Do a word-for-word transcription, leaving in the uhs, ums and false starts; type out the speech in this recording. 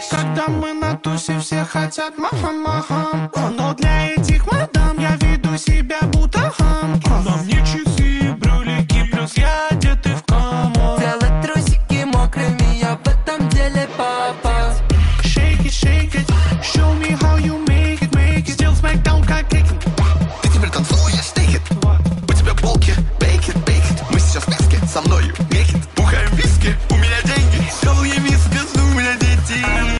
Когда мы на тусе, все хотят маха-маха. Но для этих мадам я веду себя будто